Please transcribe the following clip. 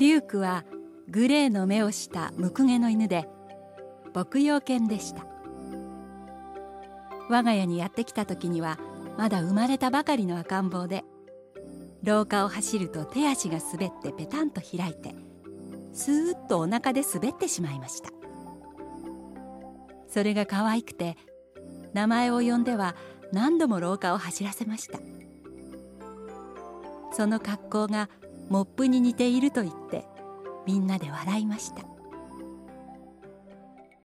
デュークはグレーの目をしたムクゲの犬で、牧羊犬でした。我が家にやってきた時にはまだ生まれたばかりの赤ん坊で、廊下を走ると手足が滑ってペタンと開いて、スーッとお腹で滑ってしまいました。それが可愛くて、名前を呼んでは何度も廊下を走らせました。その格好がモップに似ていると言ってみんなで笑いました。